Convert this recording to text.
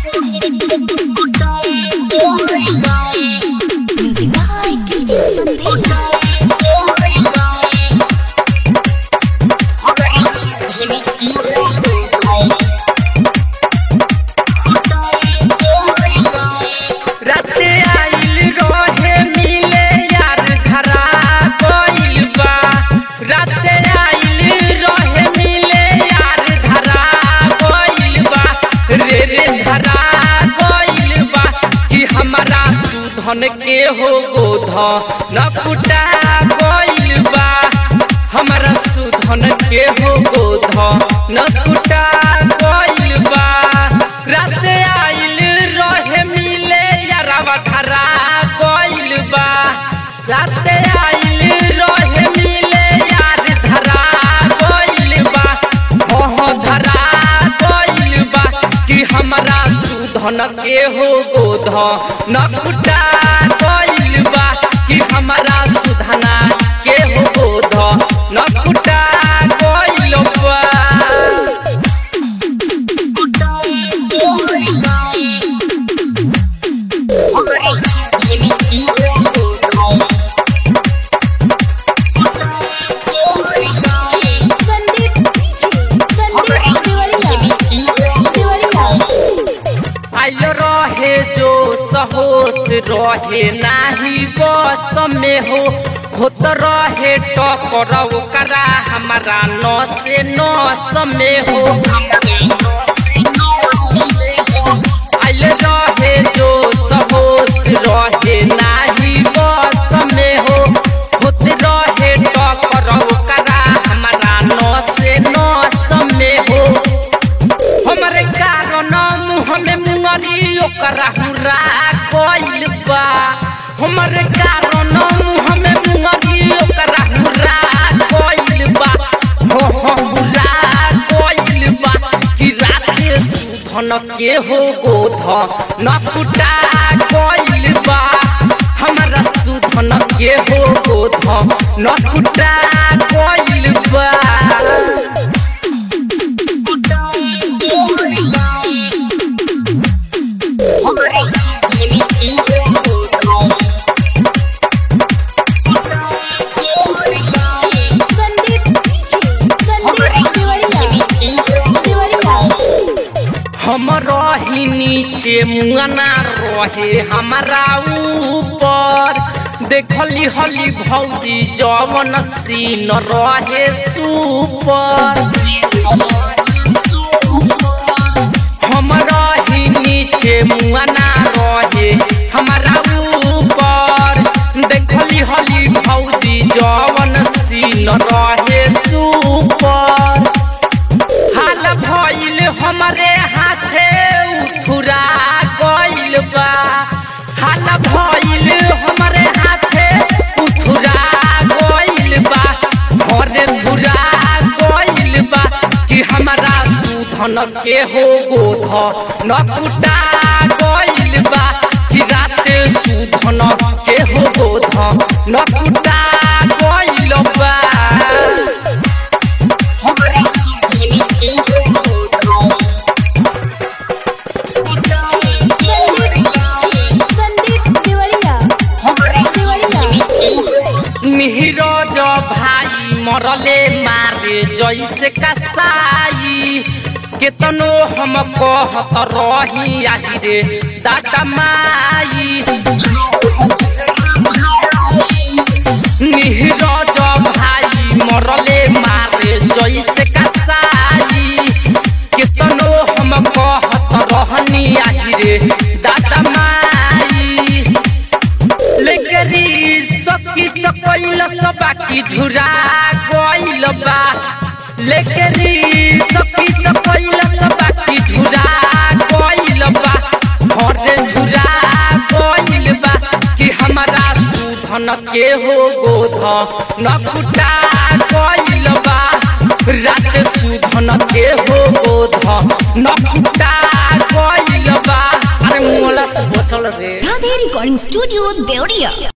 Music by DJ Sandeep. धन के हो गोध न कुटा गइल बा हमरा सुधन के हो गोध न कुटा गइल बा रात आइल रहे मिले यारवा धरा गइल बा रात आइल रहे मिले यार धरा गइल बा हो धरा गइल बा कि हमरा सुधन के हो गोध न कुटा गइल बा कि हमरा सुधना के हो गोध न कुटा गइल बा होश रहे नाही बस में हो होत रहे टकर ओकरा हमारा नस नस में हो आइल रहे जो होश रहे नाही बस में हो होत रहे टकर ओकरा हमारा नस नस में हो हमरे कारण मुँह में मुंगरी ओकरा हुरा गइल बा हमरे कारण मुँह में मुंगरी ओकरा हुरा गइल बा हो हुरा गइल बा कि राते सुधन के हो गोध न कुटा गइल बा हमरा सुधन के हो गोध न कुटा गइल बा हम रही नीचे मुआना रहे हमारा ऊपर देखली हली भौजी जवन सीन रहे सुपर हम रही नीचे मुआना रहे हमारा ऊपर देखली हली भौजी जवन सीन रहे सुपर हाल भइल हमरे हाथे उठुरा गइल बा हाल भइल हमरे हाथे उठुरा गइल बा घरे धुरा गइल बा कि हमरा सुधन के हो गोध न कुटा गइल बा कि राते सुधन के हो गोध न कुटा गइल बा नीरज भाई मरले मारे जैसे कसाई केतनो हम कहत रही आही रे दादा माई नीरज भाई मरले मारे जैसे कसाई केतनो हम कहत रहनी आही रे दादा माई लेकरी सखी सकैल बाकी झुरा गइल बा लेकरी सखी सकैल बाकी झुरा गइल बा घरे झुरा गइल बा कि हमरा सुधन के हो गोध न कुटा गइल बा रात सुधन के हो गोध न कुटा गइल बा अरे मोला से बचल रे Radhe Recording Studio, Deoria.